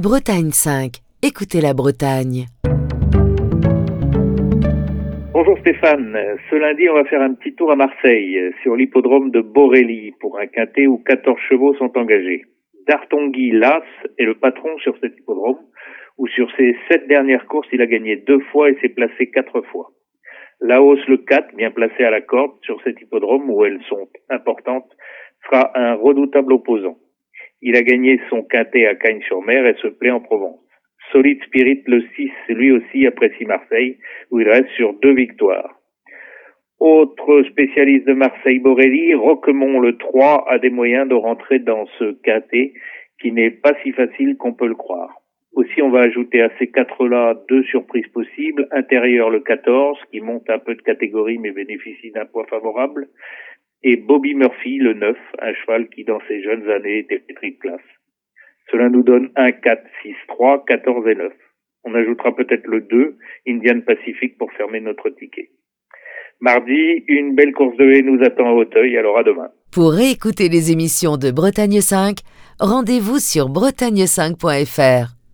Bretagne 5. Écoutez la Bretagne. Bonjour Stéphane, ce lundi on va faire un petit tour à Marseille, sur l'hippodrome de Borély, pour un quintet où 14 chevaux sont engagés. Dartonguy Las est le patron sur cet hippodrome, où sur ses 7 dernières courses il a gagné 2 fois et s'est placé 4 fois. Laos le 4, bien placé à la corde sur cet hippodrome où elles sont importantes, sera un redoutable opposant. Il a gagné son quintet à Cagnes-sur-Mer et se plaît en Provence. Solid Spirit le 6, lui aussi apprécie Marseille, où il reste sur 2 victoires. Autre spécialiste de Marseille-Borély, Roquemont le 3 a des moyens de rentrer dans ce quintet qui n'est pas si facile qu'on peut le croire. Aussi, on va ajouter à ces 4-là 2 surprises possibles. Intérieur le 14, qui monte un peu de catégorie mais bénéficie d'un poids favorable. Et Bobby Murphy le 9, un cheval qui dans ses jeunes années était triple classe. Cela nous donne 1, 4, 6, 3, 14 et 9. On ajoutera peut-être le 2, Indian Pacific, pour fermer notre ticket. Mardi, une belle course de haie nous attend à Auteuil, alors à demain. Pour réécouter les émissions de Bretagne 5, rendez-vous sur bretagne5.fr.